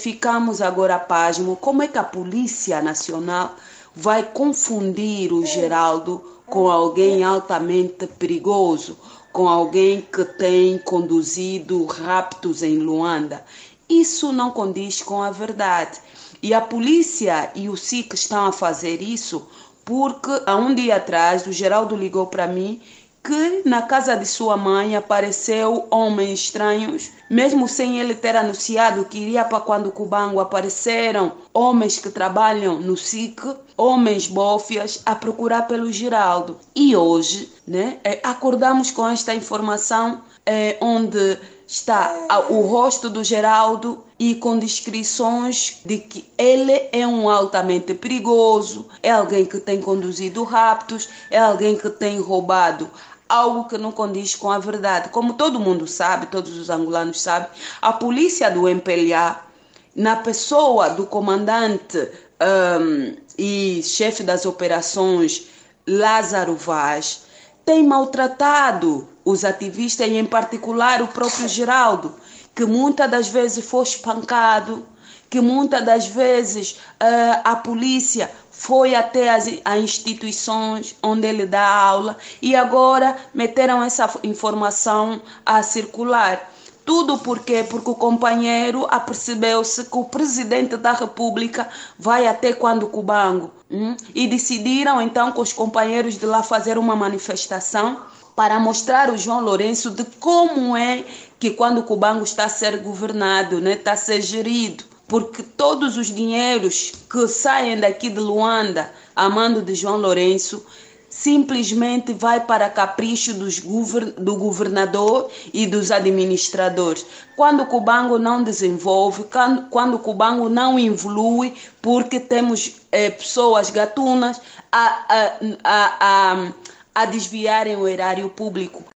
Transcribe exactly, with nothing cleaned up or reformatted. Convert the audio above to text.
ficamos agora pasmo. Como é que a Polícia Nacional vai confundir o Geraldo com alguém altamente perigoso, com alguém que tem conduzido raptos em Luanda? Isso não condiz com a verdade. E a polícia e o S I C estão a fazer isso porque há um dia atrás o Geraldo ligou para mim que na casa de sua mãe apareceu homens estranhos, mesmo sem ele ter anunciado que iria para quando Cubango, apareceram homens que trabalham no S I C, homens bófias, a procurar pelo Geraldo. E hoje, né, acordamos com esta informação é, onde está o rosto do Geraldo e com descrições de que ele é um altamente perigoso, é alguém que tem conduzido raptos, é alguém que tem roubado algo que não condiz com a verdade. Como todo mundo sabe, todos os angolanos sabem, a polícia do M P L A, na pessoa do comandante um, e chefe das operações Lázaro Vaz, tem maltratado os ativistas e em particular o próprio Geraldo, que muitas das vezes foi espancado, que muitas das vezes uh, a polícia foi até as, as instituições onde ele dá aula e agora meteram essa informação a circular. Tudo por quê? Porque o companheiro apercebeu-se que o presidente da República vai até quando Cubango. Hum? E decidiram então com os companheiros de lá fazer uma manifestação para mostrar o João Lourenço de como é que quando Cubango está a ser governado, né, está a ser gerido. Porque todos os dinheiros que saem daqui de Luanda a mando de João Lourenço simplesmente vai para capricho dos govern do governador e dos administradores. Quando o Cubango não desenvolve, quando, quando o Cubango não evolui, porque temos eh, pessoas gatunas a, a, a, a, a desviarem o erário público.